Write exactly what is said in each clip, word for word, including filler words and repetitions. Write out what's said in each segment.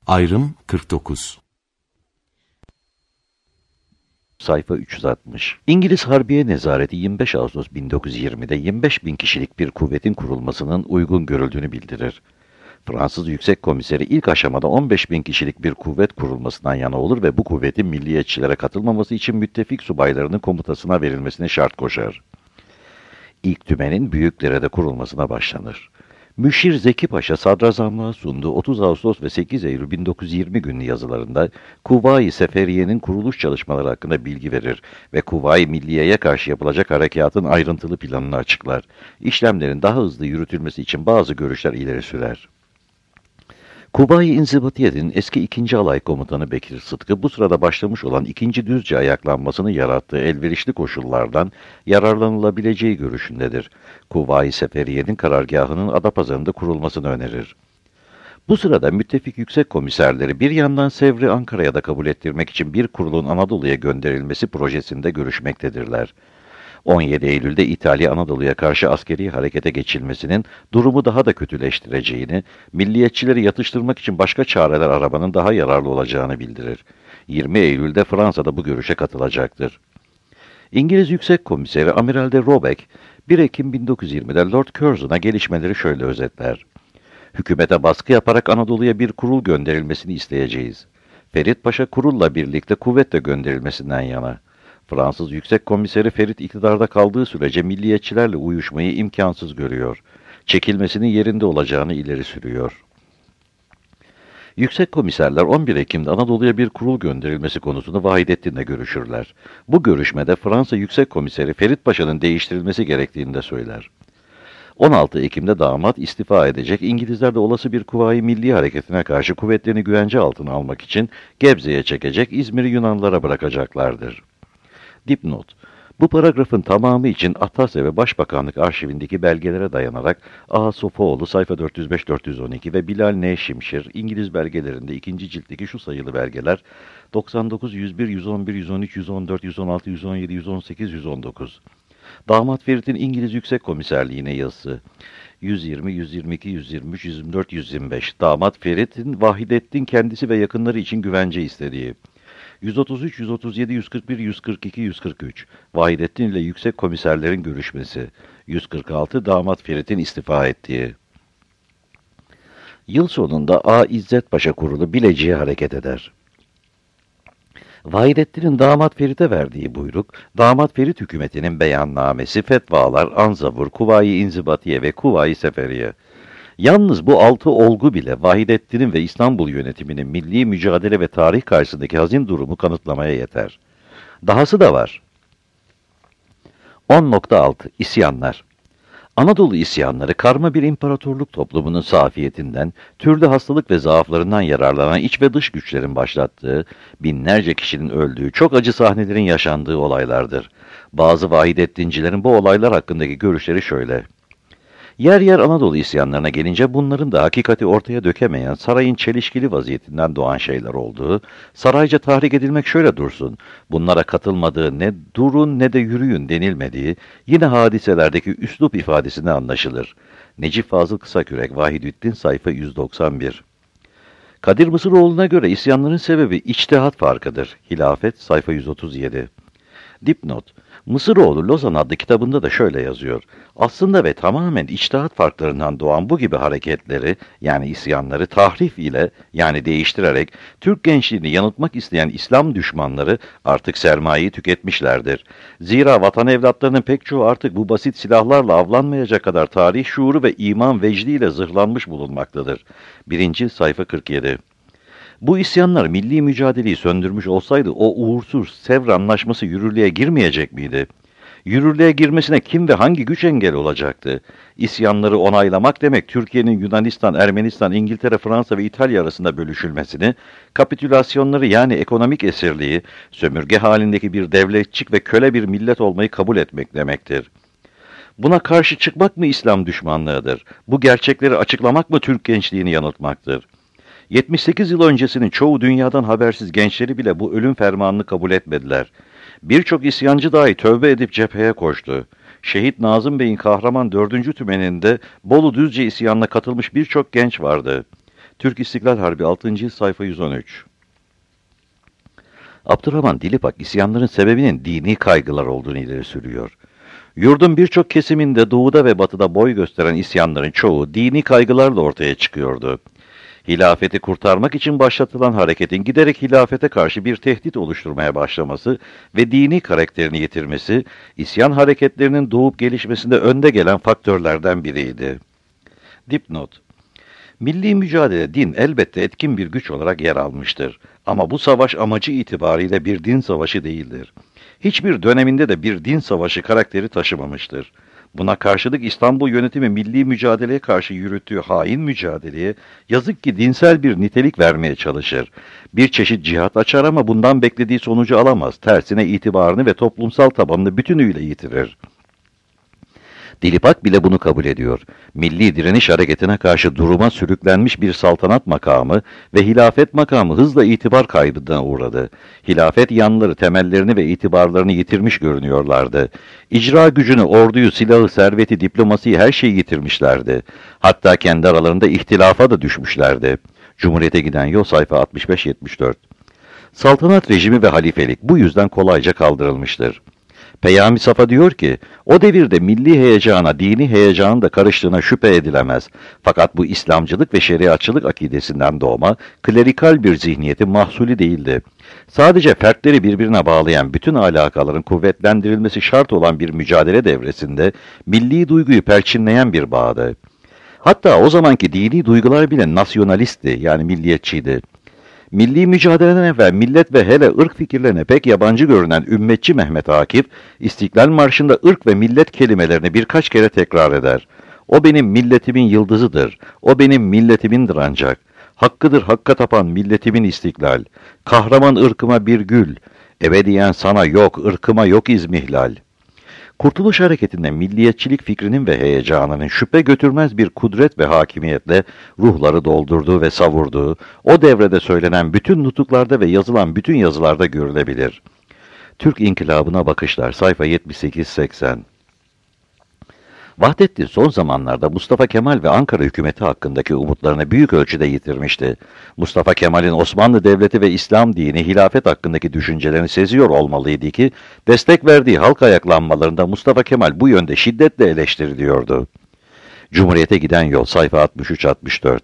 Ayrım kırk dokuz. Sayfa üç yüz altmış. İngiliz Harbiye Nezareti yirmi beş Ağustos bin dokuz yüz yirmide yirmi beş bin kişilik bir kuvvetin kurulmasının uygun görüldüğünü bildirir. Fransız Yüksek Komiseri ilk aşamada on beş bin kişilik bir kuvvet kurulmasından yana olur ve bu kuvvetin milliyetçilere katılmaması için müttefik subaylarının komutasına verilmesine şart koşar. İlk tümenin Büyükdere'de kurulmasına başlanır. Müşir Zeki Paşa sadrazamlığa sunduğu otuz Ağustos ve sekiz Eylül bin dokuz yüz yirmi günlü yazılarında Kuvayi Seferiye'nin kuruluş çalışmaları hakkında bilgi verir ve Kuvayi Milliye'ye karşı yapılacak harekatın ayrıntılı planını açıklar. İşlemlerin daha hızlı yürütülmesi için bazı görüşler ileri sürer. Kuvayi İnzibatiye'nin eski ikinci Alay Komutanı Bekir Sıtkı, bu sırada başlamış olan ikinci Düzce ayaklanmasını yarattığı elverişli koşullardan yararlanılabileceği görüşündedir. Kuvayi Seferiye'nin karargahının Adapazarı'nda kurulmasını önerir. Bu sırada müttefik yüksek komiserleri bir yandan Sevr'i Ankara'ya da kabul ettirmek için bir kurulun Anadolu'ya gönderilmesi projesinde görüşmektedirler. on yedi Eylül'de İtalya Anadolu'ya karşı askeri harekete geçilmesinin durumu daha da kötüleştireceğini, milliyetçileri yatıştırmak için başka çareler aramanın daha yararlı olacağını bildirir. yirmi Eylül'de Fransa'da bu görüşe katılacaktır. İngiliz Yüksek Komiseri Amiral de Robeck, bir Ekim bin dokuz yüz yirmide Lord Curzon'a gelişmeleri şöyle özetler. Hükümete baskı yaparak Anadolu'ya bir kurul gönderilmesini isteyeceğiz. Ferit Paşa kurulla birlikte kuvvetle gönderilmesinden yana. Fransız Yüksek Komiseri Ferit iktidarda kaldığı sürece milliyetçilerle uyuşmayı imkansız görüyor. Çekilmesinin yerinde olacağını ileri sürüyor. Yüksek komiserler on bir Ekim'de Anadolu'ya bir kurul gönderilmesi konusunu Vahidettin'le görüşürler. Bu görüşmede Fransa Yüksek Komiseri Ferit Paşa'nın değiştirilmesi gerektiğini de söyler. on altı Ekim'de damat istifa edecek, İngilizler de olası bir Kuvayi Milli Hareketi'ne karşı kuvvetlerini güvence altına almak için Gebze'ye çekecek, İzmir'i Yunanlılara bırakacaklardır. Dipnot: Bu paragrafın tamamı için Atasya ve Başbakanlık arşivindeki belgelere dayanarak A. Sofuoğlu sayfa dört yüz beş dört yüz on iki ve Bilal N. Şimşir İngiliz belgelerinde ikinci ciltteki şu sayılı belgeler doksan dokuz, yüz bir, yüz on bir, yüz on üç, yüz on dört, yüz on altı, yüz on yedi, yüz on sekiz, yüz on dokuz. Damat Ferit'in İngiliz Yüksek Komiserliğine yazısı yüz yirmi, yüz yirmi iki, yüz yirmi üç, yüz yirmi dört, yüz yirmi beş. Damat Ferit'in Vahidettin kendisi ve yakınları için güvence istediği yüz otuz üç, yüz otuz yedi, yüz kırk bir, yüz kırk iki, yüz kırk üç. Vahidettin ile yüksek komiserlerin görüşmesi. yüz kırk altı. Damat Ferit'in istifa ettiği. Yıl sonunda A. İzzet Paşa kurulu Bilecik'e hareket eder. Vahidettin'in Damat Ferit'e verdiği buyruk, Damat Ferit hükümetinin beyannamesi, fetvalar, anzavur, Kuvayi İnzibatiye ve Kuvayi Seferiye. Yalnız bu altı olgu bile Vahidettin'in ve İstanbul yönetiminin milli mücadele ve tarih karşısındaki hazin durumu kanıtlamaya yeter. Dahası da var. on nokta altı. İsyanlar. Anadolu isyanları karma bir imparatorluk toplumunun safiyetinden, türlü hastalık ve zaaflarından yararlanan iç ve dış güçlerin başlattığı, binlerce kişinin öldüğü, çok acı sahnelerin yaşandığı olaylardır. Bazı Vahidettincilerin bu olaylar hakkındaki görüşleri şöyle. Yer yer Anadolu isyanlarına gelince bunların da hakikati ortaya dökemeyen sarayın çelişkili vaziyetinden doğan şeyler olduğu, sarayca tahrik edilmek şöyle dursun, bunlara katılmadığı ne durun ne de yürüyün denilmediği, yine hadiselerdeki üslup ifadesine anlaşılır. Necip Fazıl Kısakürek, Vahidettin sayfa yüz doksan bir. Kadir Mısıroğlu'na göre isyanların sebebi içtihat farkıdır. Hilafet sayfa yüz otuz yedi. Dipnot: Mısıroğlu Lozan adlı kitabında da şöyle yazıyor. Aslında ve tamamen içtihat farklarından doğan bu gibi hareketleri, yani isyanları tahrif ile, yani değiştirerek Türk gençliğini yanıltmak isteyen İslam düşmanları artık sermayeyi tüketmişlerdir. Zira vatan evlatlarının pek çoğu artık bu basit silahlarla avlanmayacak kadar tarih şuuru ve iman vecdiyle zırhlanmış bulunmaktadır. Birinci sayfa kırk yedi. Bu isyanlar milli mücadeleyi söndürmüş olsaydı o uğursuz Sevr Anlaşması yürürlüğe girmeyecek miydi? Yürürlüğe girmesine kim ve hangi güç engel olacaktı? İsyanları onaylamak demek Türkiye'nin Yunanistan, Ermenistan, İngiltere, Fransa ve İtalya arasında bölüşülmesini, kapitülasyonları yani ekonomik esirliği, sömürge halindeki bir devletçik ve köle bir millet olmayı kabul etmek demektir. Buna karşı çıkmak mı İslam düşmanlığıdır? Bu gerçekleri açıklamak mı Türk gençliğini yanıltmaktır? yetmiş sekiz yıl öncesinin çoğu dünyadan habersiz gençleri bile bu ölüm fermanını kabul etmediler. Birçok isyancı dahi tövbe edip cepheye koştu. Şehit Nazım Bey'in kahraman dördüncü tümeninde Bolu Düzce isyanına katılmış birçok genç vardı. Türk İstiklal Harbi altıncı yıl sayfa yüz on üç. Abdurrahman Dilipak isyanların sebebinin dini kaygılar olduğunu ileri sürüyor. Yurdun birçok kesiminde doğuda ve batıda boy gösteren isyanların çoğu dini kaygılarla ortaya çıkıyordu. Hilafeti kurtarmak için başlatılan hareketin giderek hilafete karşı bir tehdit oluşturmaya başlaması ve dini karakterini yitirmesi, isyan hareketlerinin doğup gelişmesinde önde gelen faktörlerden biriydi. Dipnot: Milli mücadele din elbette etkin bir güç olarak yer almıştır. Ama bu savaş amacı itibariyle bir din savaşı değildir. Hiçbir döneminde de bir din savaşı karakteri taşımamıştır. Buna karşılık İstanbul yönetimi milli mücadeleye karşı yürüttüğü hain mücadeleye yazık ki dinsel bir nitelik vermeye çalışır. Bir çeşit cihat açar ama bundan beklediği sonucu alamaz. Tersine itibarını ve toplumsal tabanını bütünüyle yitirir. Dilipak bile bunu kabul ediyor. Milli direniş hareketine karşı duruma sürüklenmiş bir saltanat makamı ve hilafet makamı hızla itibar kaybına uğradı. Hilafet yanları temellerini ve itibarlarını yitirmiş görünüyorlardı. İcra gücünü, orduyu, silahı, serveti, diplomasiyi her şeyi yitirmişlerdi. Hatta kendi aralarında ihtilafa da düşmüşlerdi. Cumhuriyete giden yol sayfa altmış beş yetmiş dört. Saltanat rejimi ve halifelik bu yüzden kolayca kaldırılmıştır. Peyami Safa diyor ki, o devirde milli heyecana, dini heyecanın da karıştığına şüphe edilemez. Fakat bu İslamcılık ve şeriatçılık akidesinden doğma, klerikal bir zihniyetin mahsulü değildi. Sadece fertleri birbirine bağlayan bütün alakaların kuvvetlendirilmesi şart olan bir mücadele devresinde, milli duyguyu perçinleyen bir bağdı. Hatta o zamanki dini duygular bile nasyonalistti, yani milliyetçiydi. Milli mücadeleden evvel millet ve hele ırk fikirlerine pek yabancı görünen ümmetçi Mehmet Akif, İstiklal Marşı'nda ırk ve millet kelimelerini birkaç kere tekrar eder. O benim milletimin yıldızıdır, o benim milletimindir ancak. Hakkıdır hakka tapan milletimin istiklal. Kahraman ırkıma bir gül, ebediyen sana yok, ırkıma yok izmihlal. Kurtuluş Hareketi'nde milliyetçilik fikrinin ve heyecanının şüphe götürmez bir kudret ve hakimiyetle ruhları doldurduğu ve savurduğu, o devrede söylenen bütün nutuklarda ve yazılan bütün yazılarda görülebilir. Türk İnkılabına Bakışlar, sayfa yetmiş sekiz seksen. Vahdettin son zamanlarda Mustafa Kemal ve Ankara hükümeti hakkındaki umutlarını büyük ölçüde yitirmişti. Mustafa Kemal'in Osmanlı Devleti ve İslam dini hilafet hakkındaki düşüncelerini seziyor olmalıydı ki, destek verdiği halk ayaklanmalarında Mustafa Kemal bu yönde şiddetle eleştiriliyordu. Cumhuriyete giden yol, sayfa altmış üç altmış dört.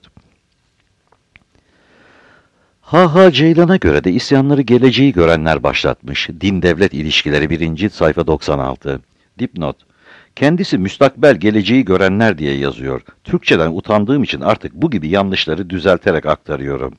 H H Ceylan'a göre de isyanları geleceği görenler başlatmış. Din-devlet ilişkileri birinci sayfa doksan altı. Dipnot: Kendisi müstakbel geleceği görenler diye yazıyor. Türkçeden utandığım için artık bu gibi yanlışları düzelterek aktarıyorum.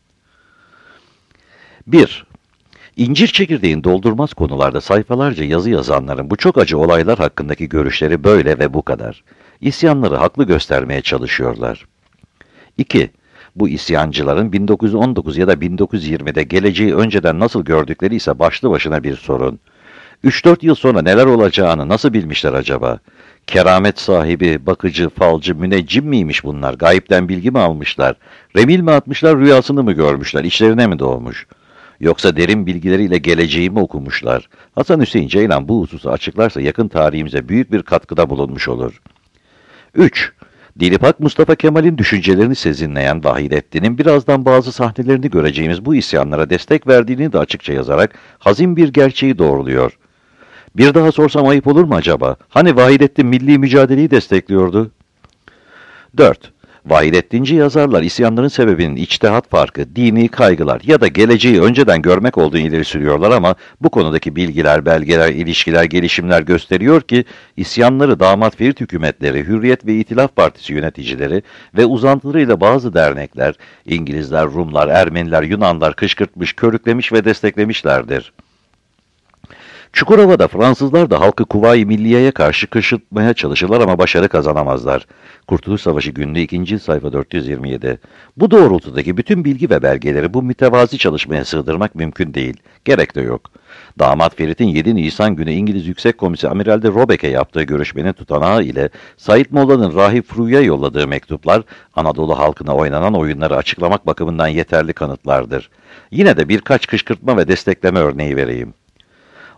bir. İncir çekirdeğin doldurmaz konularda sayfalarca yazı yazanların bu çok acı olaylar hakkındaki görüşleri böyle ve bu kadar. İsyanları haklı göstermeye çalışıyorlar. iki. Bu isyancıların bin dokuz yüz on dokuz ya da bin dokuz yüz yirmide geleceği önceden nasıl gördükleri ise başlı başına bir sorun. üç dört yıl sonra neler olacağını nasıl bilmişler acaba? Keramet sahibi, bakıcı, falcı, müneccim miymiş bunlar? Gayipten bilgi mi almışlar? Remil mi atmışlar, rüyasını mı görmüşler? İçlerine mi doğmuş? Yoksa derin bilgileriyle geleceği mi okumuşlar? Hasan Hüseyin Ceylan bu hususu açıklarsa yakın tarihimize büyük bir katkıda bulunmuş olur. üç. Dilipak Mustafa Kemal'in düşüncelerini sezinleyen Vahidettin'in birazdan bazı sahnelerini göreceğimiz bu isyanlara destek verdiğini de açıkça yazarak hazin bir gerçeği doğruluyor. Bir daha sorsam ayıp olur mu acaba? Hani Vahidettin milli mücadeleyi destekliyordu? dört. Vahidettinci yazarlar isyanların sebebinin içtihat farkı, dini kaygılar ya da geleceği önceden görmek olduğunu ileri sürüyorlar ama bu konudaki bilgiler, belgeler, ilişkiler, gelişimler gösteriyor ki isyanları damat Ferit hükümetleri, Hürriyet ve İtilaf Partisi yöneticileri ve uzantılarıyla bazı dernekler, İngilizler, Rumlar, Ermeniler, Yunanlar kışkırtmış, körüklemiş ve desteklemişlerdir. Çukurova'da Fransızlar da halkı Kuvayi Milliye'ye karşı kışkırtmaya çalışırlar ama başarı kazanamazlar. Kurtuluş Savaşı günlüğü ikinci sayfa dört yüz yirmi yedi. Bu doğrultudaki bütün bilgi ve belgeleri bu mütevazi çalışmaya sığdırmak mümkün değil. Gerek de yok. Damat Ferit'in yedi Nisan günü İngiliz Yüksek Komisi Amiral de Robek'e yaptığı görüşmenin tutanağı ile Said Molla'nın Rahip Fru'ya yolladığı mektuplar Anadolu halkına oynanan oyunları açıklamak bakımından yeterli kanıtlardır. Yine de birkaç kışkırtma ve destekleme örneği vereyim.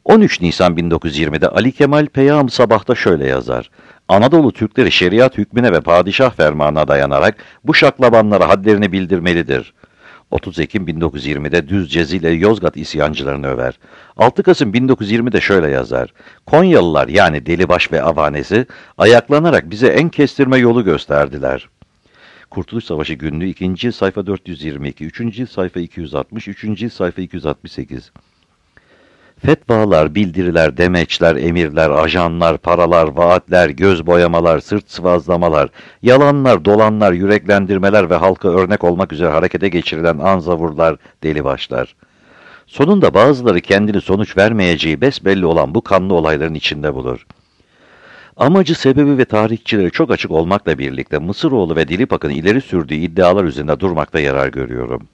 on üç Nisan bin dokuz yüz yirmide Ali Kemal Peyam Sabah'ta şöyle yazar. Anadolu Türkleri şeriat hükmüne ve padişah fermanına dayanarak bu şaklabanlara hadlerini bildirmelidir. otuz Ekim bin dokuz yüz yirmide Düzce ile Yozgat isyancılarını över. altı Kasım bin dokuz yüz yirmide şöyle yazar. Konyalılar yani Delibaş ve avanesi ayaklanarak bize en kestirme yolu gösterdiler. Kurtuluş Savaşı Günlüğü ikinci cilt sayfa dört yüz yirmi iki, üçüncü cilt sayfa iki yüz altmış, üçüncü cilt sayfa iki yüz altmış sekiz. Fetvalar, bildiriler, demeçler, emirler, ajanlar, paralar, vaatler, göz boyamalar, sırt sıvazlamalar, yalanlar, dolanlar, yüreklendirmeler ve halka örnek olmak üzere harekete geçirilen anzavurlar, delibaşlar. Sonunda bazıları kendini sonuç vermeyeceği besbelli olan bu kanlı olayların içinde bulur. Amacı, sebebi ve tarihçileri çok açık olmakla birlikte Mısıroğlu ve Dilipak'ın ileri sürdüğü iddialar üzerinde durmakta yarar görüyorum.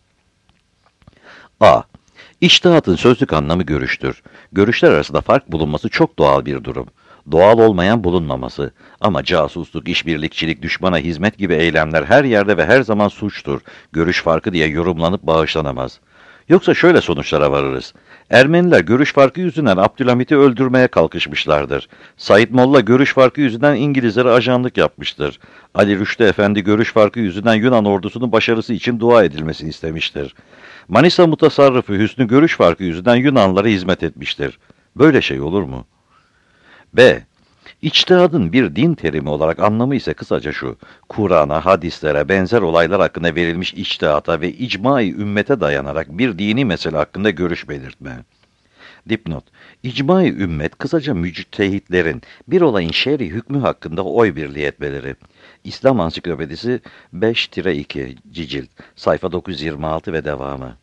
A. İçtihatın sözlük anlamı görüştür. Görüşler arasında fark bulunması çok doğal bir durum. Doğal olmayan bulunmaması. Ama casusluk, işbirlikçilik, düşmana hizmet gibi eylemler her yerde ve her zaman suçtur. Görüş farkı diye yorumlanıp bağışlanamaz. Yoksa şöyle sonuçlara varırız. Ermeniler görüş farkı yüzünden Abdülhamit'i öldürmeye kalkışmışlardır. Said Molla görüş farkı yüzünden İngilizlere ajanlık yapmıştır. Ali Rüştü Efendi görüş farkı yüzünden Yunan ordusunun başarısı için dua edilmesini istemiştir. Manisa mutasarrıfı Hüsnü görüş farkı yüzünden Yunanlara hizmet etmiştir. Böyle şey olur mu? B. İçtihadın bir din terimi olarak anlamı ise kısaca şu: Kur'an'a, hadislere, benzer olaylar hakkında verilmiş içtihata ve icma-i ümmete dayanarak bir dini mesele hakkında görüş belirtme. Dipnot: İcma-i ümmet kısaca müctehitlerin bir olayın şer'i hükmü hakkında oy birliği etmeleri. İslam Ansiklopedisi beş iki cilt, sayfa dokuz yüz yirmi altı ve devamı.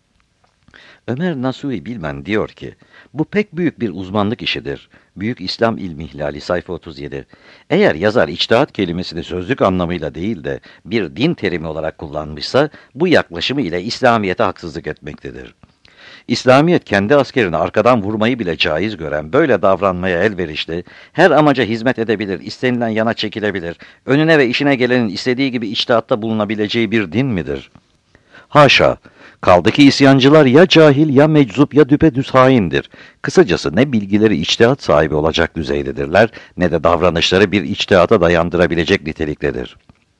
Ömer Nasuhi Bilmen diyor ki, bu pek büyük bir uzmanlık işidir. Büyük İslam İlmi İhlali, sayfa otuz yedi. Eğer yazar içtihat kelimesini sözlük anlamıyla değil de bir din terimi olarak kullanmışsa, bu yaklaşımı ile İslamiyet'e haksızlık etmektedir. İslamiyet kendi askerini arkadan vurmayı bile caiz gören, böyle davranmaya elverişli, her amaca hizmet edebilir, istenilen yana çekilebilir, önüne ve işine gelenin istediği gibi içtihatta bulunabileceği bir din midir? Haşa! Kaldı ki isyancılar ya cahil, ya meczup, ya düpedüz haindir. Kısacası ne bilgileri içtihat sahibi olacak düzeydedirler, ne de davranışları bir içtihata dayandırabilecek niteliktedir.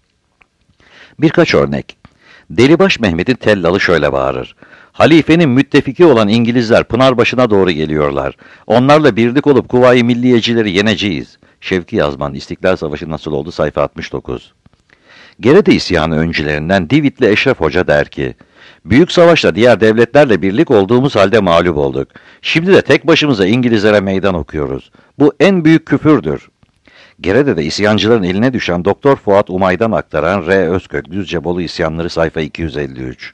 Birkaç örnek. Delibaş Mehmet'in tellalı şöyle bağırır. Halifenin müttefiki olan İngilizler Pınarbaşı'na doğru geliyorlar. Onlarla birlik olup Kuvayi Milliyecileri yeneceğiz. Şevki Yazman, İstiklal Savaşı Nasıl Oldu, sayfa altmış dokuz. Gerede isyanı öncülerinden Divitli Eşref Hoca der ki, büyük savaşta diğer devletlerle birlik olduğumuz halde mağlup olduk. Şimdi de tek başımıza İngilizlere meydan okuyoruz. Bu en büyük küfürdür. Gerede'de isyancıların eline düşen Doktor Fuat Umay'dan aktaran R. Özkök, Düzcebolu isyanları, sayfa iki yüz elli üç.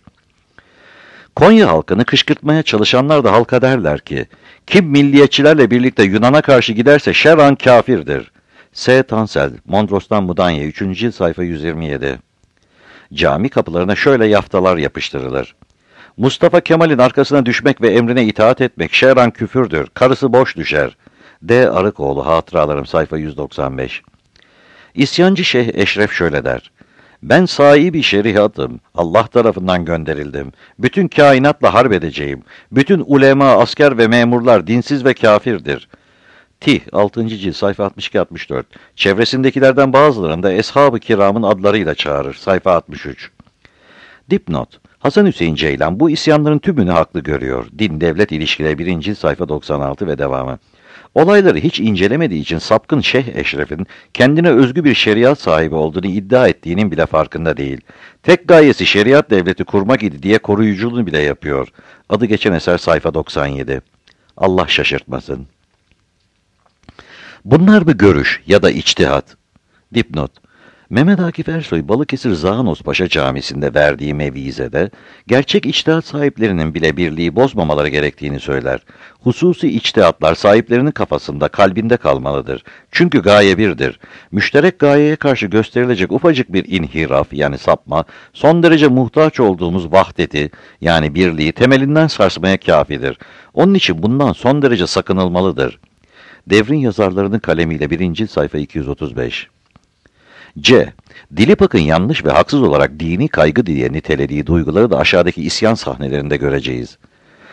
Konya halkını kışkırtmaya çalışanlar da halka derler ki, kim milliyetçilerle birlikte Yunan'a karşı giderse şer'an kafirdir. S. Tansel, Mondros'tan Mudanya, üçüncü cilt, sayfa yüz yirmi yedi. Cami kapılarına şöyle yaftalar yapıştırılır. Mustafa Kemal'in arkasına düşmek ve emrine itaat etmek şer'an küfürdür, karısı boş düşer. D. Arıkoğlu, Hatıralarım, sayfa yüz doksan beş. İsyancı Şeyh Eşref şöyle der. Ben sahibi şeriatım, Allah tarafından gönderildim. Bütün kainatla harp edeceğim. Bütün ulema, asker ve memurlar dinsiz ve kafirdir. Tih, altıncı cilt, sayfa altmış iki altmış dört. Çevresindekilerden bazılarını da Eshab-ı Kiram'ın adlarıyla çağırır, sayfa altmış üç. Dipnot: Hasan Hüseyin Ceylan bu isyanların tümünü haklı görüyor. Din-devlet ilişkileri birinci cilt, sayfa doksan altı ve devamı. Olayları hiç incelemediği için sapkın Şeyh Eşref'in kendine özgü bir şeriat sahibi olduğunu iddia ettiğinin bile farkında değil. Tek gayesi şeriat devleti kurmak idi diye koruyuculuğunu bile yapıyor. Adı geçen eser, sayfa doksan yedi. Allah şaşırtmasın. Bunlar mı görüş ya da içtihat? Dipnot: Mehmet Akif Ersoy, Balıkesir Zağnos Paşa Camisi'nde verdiği mevizede, gerçek içtihat sahiplerinin bile birliği bozmamaları gerektiğini söyler. Hususi içtihatlar sahiplerinin kafasında, kalbinde kalmalıdır. Çünkü gaye birdir. Müşterek gayeye karşı gösterilecek ufacık bir inhiraf, yani sapma, son derece muhtaç olduğumuz vahdeti, yani birliği temelinden sarsmaya kâfidir. Onun için bundan son derece sakınılmalıdır. Devrin yazarlarının kalemiyle birinci sayfa iki yüz otuz beş. C. Dilipak'ın yanlış ve haksız olarak dini kaygı diye nitelediği duyguları da aşağıdaki isyan sahnelerinde göreceğiz.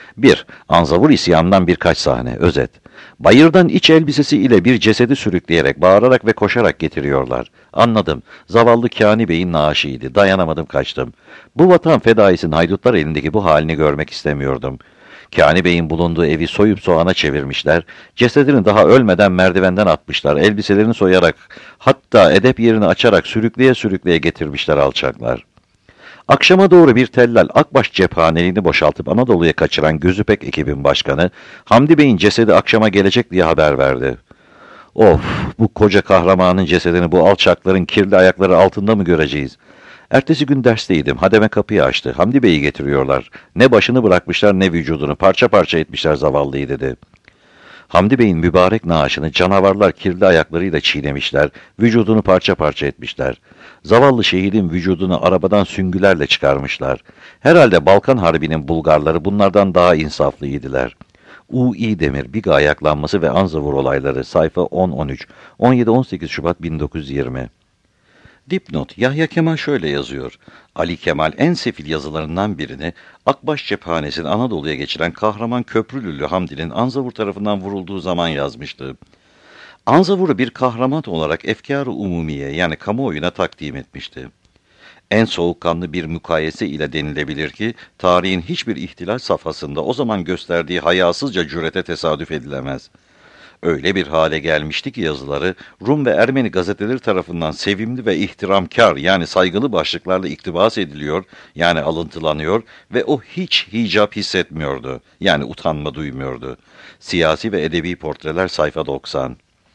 bir. Anzavur isyanından birkaç sahne. Özet. Bayırdan iç elbisesi ile bir cesedi sürükleyerek, bağırarak ve koşarak getiriyorlar. Anladım. Zavallı Kâni Bey'in naaşıydı. Dayanamadım, kaçtım. Bu vatan fedaisin haydutlar elindeki bu halini görmek istemiyordum. Kâni Bey'in bulunduğu evi soyup soğana çevirmişler. Cesedini daha ölmeden merdivenden atmışlar. Elbiselerini soyarak, hatta edep yerini açarak sürükleye sürükleye getirmişler alçaklar. Akşama doğru bir tellal Akbaş cephaneliğini boşaltıp Anadolu'ya kaçıran Gözüpek ekibin başkanı, Hamdi Bey'in cesedi akşama gelecek diye haber verdi. Of, bu koca kahramanın cesedini bu alçakların kirli ayakları altında mı göreceğiz? Ertesi gün dersteydim. Hademe kapıyı açtı. Hamdi Bey'i getiriyorlar. Ne başını bırakmışlar ne vücudunu. Parça parça etmişler zavallıyı dedi. Hamdi Bey'in mübarek naaşını canavarlar kirli ayaklarıyla çiğnemişler. Vücudunu parça parça etmişler. Zavallı şehidin vücudunu arabadan süngülerle çıkarmışlar. Herhalde Balkan Harbi'nin Bulgarları bunlardan daha insaflıydılar. U İ Demir, Biga ayaklanması ve Anzavur olayları, sayfa on on üç, on yedi on sekiz Şubat bin dokuz yüz yirmi. Dipnot, Yahya Kemal şöyle yazıyor. Ali Kemal en sefil yazılarından birini Akbaş cephanesini Anadolu'ya geçiren kahraman Köprülülü Hamdi'nin Anzavur tarafından vurulduğu zaman yazmıştı. Anzavur'u bir kahraman olarak efkâr-ı umumiye yani kamuoyuna takdim etmişti. En soğukkanlı bir mukayese ile denilebilir ki, tarihin hiçbir ihtilal safhasında o zaman gösterdiği hayasızca cürete tesadüf edilemez. Öyle bir hale gelmişti ki yazıları, Rum ve Ermeni gazeteleri tarafından sevimli ve ihtiramkar yani saygılı başlıklarla iktibas ediliyor, yani alıntılanıyor ve o hiç hicap hissetmiyordu, yani utanma duymuyordu. Siyasi ve edebi portreler sayfa doksan.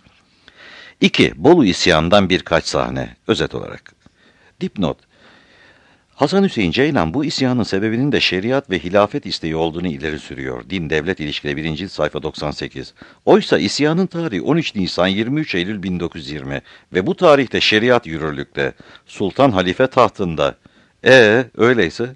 iki. Bolu isyanından birkaç sahne, özet olarak. Dipnot. Hasan Hüseyin Ceylan bu isyanın sebebinin de şeriat ve hilafet isteği olduğunu ileri sürüyor. Din-Devlet İlişkileri birinci cilt sayfa doksan sekiz. Oysa isyanın tarihi on üç Nisan yirmi üç Eylül bin dokuz yüz yirmi ve bu tarihte şeriat yürürlükte. Sultan Halife tahtında. Ee öyleyse...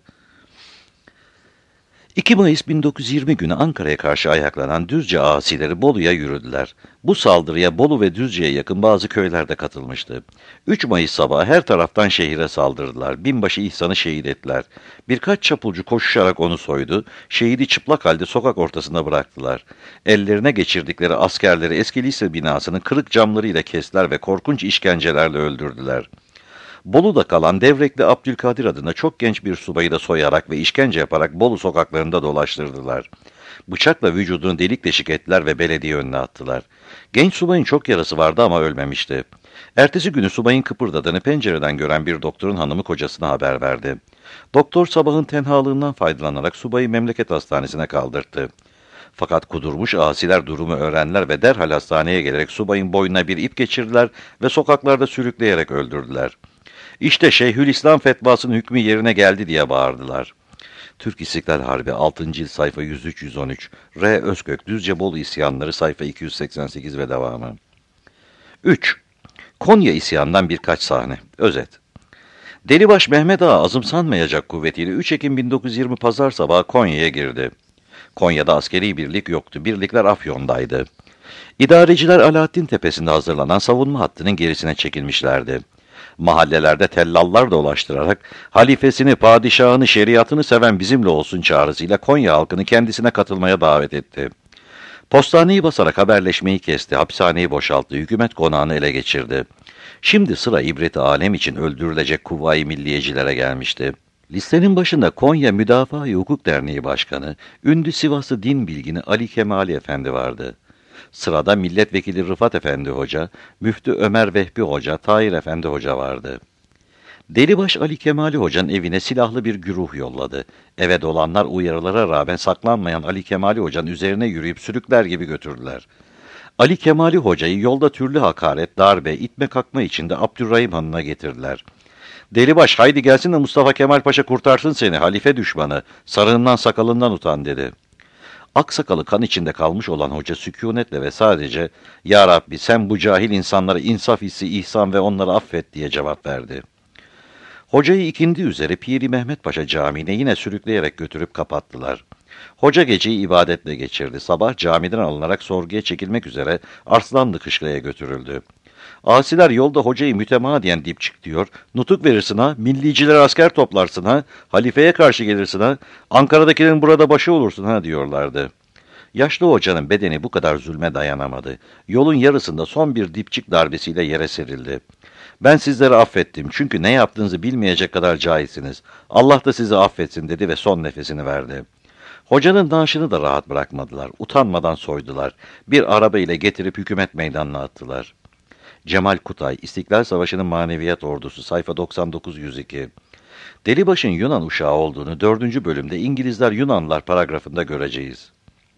iki Mayıs bin dokuz yüz yirmi günü Ankara'ya karşı ayaklanan Düzce asileri Bolu'ya yürüdüler. Bu saldırıya Bolu ve Düzce'ye yakın bazı köyler de katılmıştı. üç Mayıs sabahı her taraftan şehire saldırdılar. Binbaşı İhsan'ı şehit ettiler. Birkaç çapulcu koşuşarak onu soydu. Şehidi çıplak halde sokak ortasına bıraktılar. Ellerine geçirdikleri askerleri eski lise binasının kırık camlarıyla kestiler ve korkunç işkencelerle öldürdüler. Bolu'da kalan Devrekli Abdülkadir adına çok genç bir subayı da soyarak ve işkence yaparak Bolu sokaklarında dolaştırdılar. Bıçakla vücudunu delik deşik ettiler ve belediye önüne attılar. Genç subayın çok yarası vardı ama ölmemişti. Ertesi günü subayın kıpırdadığını pencereden gören bir doktorun hanımı kocasına haber verdi. Doktor sabahın tenhalığından faydalanarak subayı memleket hastanesine kaldırdı. Fakat kudurmuş asiler durumu öğrendiler ve derhal hastaneye gelerek subayın boynuna bir ip geçirdiler ve sokaklarda sürükleyerek öldürdüler. İşte Şeyhülislam fetvasının hükmü yerine geldi diye bağırdılar. Türk İstiklal Harbi altıncı cilt sayfa yüz üç yüz on üç, R. Özkök, Düzce Bolu isyanları sayfa iki yüz seksen sekiz ve devamı. üç. Konya isyanından birkaç sahne, özet. Delibaş Mehmet Ağa azımsanmayacak kuvvetiyle üç Ekim bin dokuz yüz yirmi pazar sabahı Konya'ya girdi. Konya'da askeri birlik yoktu, birlikler Afyon'daydı. İdareciler Alaaddin Tepesi'nde hazırlanan savunma hattının gerisine çekilmişlerdi. Mahallelerde tellallar dolaştırarak halifesini, padişahını, şeriatını seven bizimle olsun çağrısıyla Konya halkını kendisine katılmaya davet etti. Postaneyi basarak haberleşmeyi kesti, hapishaneyi boşalttı, hükümet konağını ele geçirdi. Şimdi sıra ibret-i alem için öldürülecek kuvvayi milliyecilere gelmişti. Listenin başında Konya Müdafaa-i Hukuk Derneği Başkanı, ünlü Sivaslı din bilgini Ali Kemali Efendi vardı. Sırada Milletvekili Rıfat Efendi Hoca, Müftü Ömer Vehbi Hoca, Tahir Efendi Hoca vardı. Delibaş Ali Kemali Hoca'nın evine silahlı bir güruh yolladı. Eve dolanlar uyarılara rağmen saklanmayan Ali Kemali Hoca'nın üzerine yürüyüp sürükler gibi götürdüler. Ali Kemali Hoca'yı yolda türlü hakaret, darbe, itme kakma içinde Abdurrahim Hanı'na getirdiler. Delibaş haydi gelsin de Mustafa Kemal Paşa kurtarsın seni, halife düşmanı, sarığından sakalından utan dedi. Aksakalı kan içinde kalmış olan hoca sükunetle ve sadece "Ya Rabbi sen bu cahil insanlara insaf hissi ihsan ve onları affet" diye cevap verdi. Hocayı ikindi üzere Piri Mehmet Paşa Camii'ne yine sürükleyerek götürüp kapattılar. Hoca geceyi ibadetle geçirdi. Sabah camiden alınarak sorguya çekilmek üzere Arslanlı Kışla'ya götürüldü. Asiler yolda hocayı mütemadiyen dipçik diyor, nutuk verirsin ha, milliciler asker toplarsın ha, halifeye karşı gelirsin ha, Ankara'dakilerin burada başı olursun ha diyorlardı. Yaşlı hocanın bedeni bu kadar zulme dayanamadı. Yolun yarısında son bir dipçik darbesiyle yere serildi. Ben sizleri affettim çünkü ne yaptığınızı bilmeyecek kadar cahilsiniz. Allah da sizi affetsin dedi ve son nefesini verdi. Hocanın naaşını da rahat bırakmadılar. Utanmadan soydular. Bir araba ile getirip hükümet meydanına attılar. Cemal Kutay, İstiklal Savaşı'nın maneviyat ordusu, sayfa doksan dokuz yüz iki. Delibaş'ın Yunan uşağı olduğunu dördüncü bölümde İngilizler Yunanlılar paragrafında göreceğiz.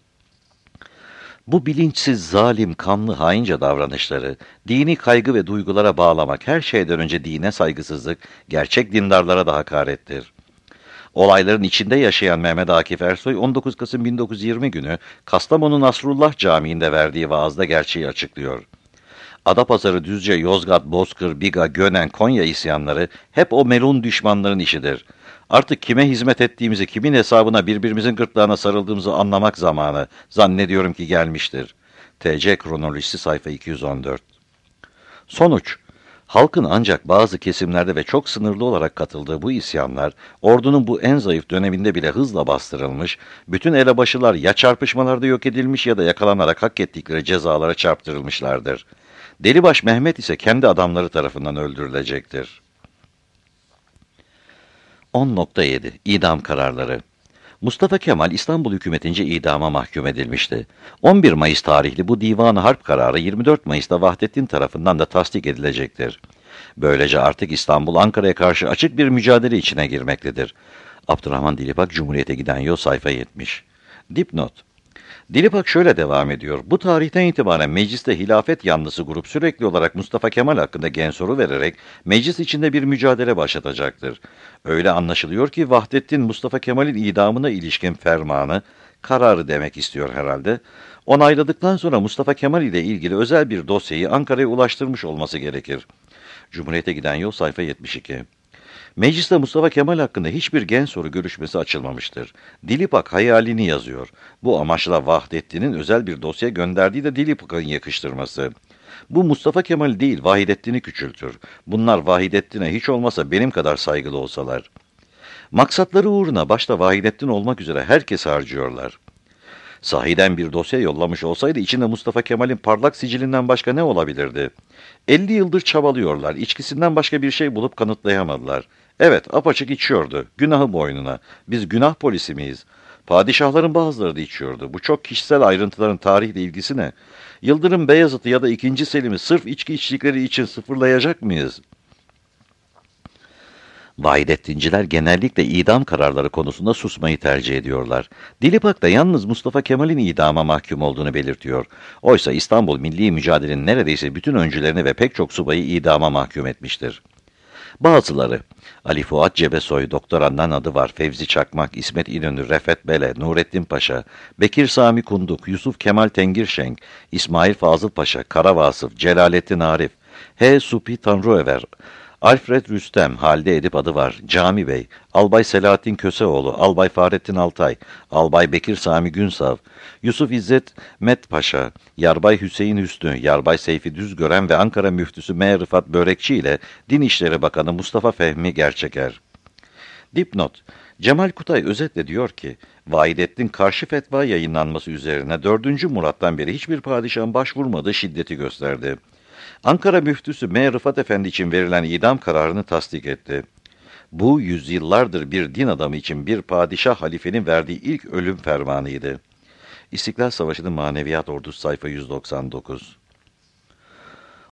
Bu bilinçsiz, zalim, kanlı, haince davranışları, dini kaygı ve duygulara bağlamak, her şeyden önce dine saygısızlık, gerçek dindarlara da hakarettir. Olayların içinde yaşayan Mehmet Akif Ersoy, on dokuz Kasım bin dokuz yüz yirmi günü Kastamonu Nasrullah Camii'nde verdiği vaazda gerçeği açıklıyor. Adapazarı, Düzce, Yozgat, Bozkır, Biga, Gönen, Konya isyanları hep o melun düşmanların işidir. Artık kime hizmet ettiğimizi, kimin hesabına birbirimizin gırtlağına sarıldığımızı anlamak zamanı zannediyorum ki gelmiştir. T C Kronolojisi sayfa iki yüz on dört. Sonuç, halkın ancak bazı kesimlerde ve çok sınırlı olarak katıldığı bu isyanlar, ordunun bu en zayıf döneminde bile hızla bastırılmış, bütün elebaşılar ya çarpışmalarda yok edilmiş ya da yakalanarak hak ettikleri cezalara çarptırılmışlardır. Delibaş Mehmet ise kendi adamları tarafından öldürülecektir. on nokta yedi. İdam kararları. Mustafa Kemal İstanbul hükümetince idama mahkum edilmişti. on bir Mayıs tarihli bu divan-ı harp kararı yirmi dört Mayıs'ta Vahdettin tarafından da tasdik edilecektir. Böylece artık İstanbul Ankara'ya karşı açık bir mücadele içine girmektedir. Abdurrahman Dilipak, Cumhuriyet'e giden yol, sayfa yetmiş. Dipnot. Dilipak şöyle devam ediyor. Bu tarihten itibaren mecliste hilafet yanlısı grup sürekli olarak Mustafa Kemal hakkında gen soru vererek meclis içinde bir mücadele başlatacaktır. Öyle anlaşılıyor ki Vahdettin Mustafa Kemal'in idamına ilişkin fermanı, kararı demek istiyor herhalde, onayladıktan sonra Mustafa Kemal ile ilgili özel bir dosyayı Ankara'ya ulaştırmış olması gerekir. Cumhuriyet'e giden yol, sayfa yetmiş iki. Mecliste Mustafa Kemal hakkında hiçbir gen soru görüşmesi açılmamıştır. Dilipak hayalini yazıyor. Bu amaçla Vahdettin'in özel bir dosya gönderdiği de Dilipak'ın yakıştırması. Bu Mustafa Kemal değil, Vahidettin'i küçültür. Bunlar Vahidettin'e hiç olmasa benim kadar saygılı olsalar. Maksatları uğruna başta Vahidettin olmak üzere herkes harcıyorlar. Sahiden bir dosya yollamış olsaydı içinde Mustafa Kemal'in parlak sicilinden başka ne olabilirdi? elli yıldır çabalıyorlar, içkisinden başka bir şey bulup kanıtlayamadılar. Evet, apaçık içiyordu, günahı boynuna. Biz günah polisi miyiz? Padişahların bazıları da içiyordu. Bu çok kişisel ayrıntıların tarihle ilgisi ne? Yıldırım Beyazıt'ı ya da ikinci Selim'i sırf içki içtikleri için sıfırlayacak mıyız? Vahidettinciler genellikle idam kararları konusunda susmayı tercih ediyorlar. Dilipak da yalnız Mustafa Kemal'in idama mahkum olduğunu belirtiyor. Oysa İstanbul milli mücadelenin neredeyse bütün öncülerini ve pek çok subayı idama mahkum etmiştir. Bazıları, Ali Fuat Cebesoy, Doktor Adnan Adıvar, Fevzi Çakmak, İsmet İnönü, Refet Bele, Nurettin Paşa, Bekir Sami Kunduk, Yusuf Kemal Tengirşenk, İsmail Fazıl Paşa, Kara Vasıf, Celalettin Arif, H. Supi Tanrıöver, Alfred Rüstem, Halide Edip Adıvar, Cami Bey, Albay Selahattin Köseoğlu, Albay Fahrettin Altay, Albay Bekir Sami Günsav, Yusuf İzzet Met Paşa, Yarbay Hüseyin Hüsnü, Yarbay Seyfi Düzgören ve Ankara Müftüsü M. Rıfat Börekçi ile Din İşleri Bakanı Mustafa Fehmi Gerçeker. Dipnot. Cemal Kutay özetle diyor ki, Vahidettin karşı fetva yayınlanması üzerine dördüncü Murat'tan beri hiçbir padişahın başvurmadığı şiddeti gösterdi. Ankara Müftüsü M. Rıfat Efendi için verilen idam kararını tasdik etti. Bu yüzyıllardır bir din adamı için bir padişah halifenin verdiği ilk ölüm fermanıydı. İstiklal Savaşı'nın maneviyat ordusu, sayfa yüz doksan dokuz.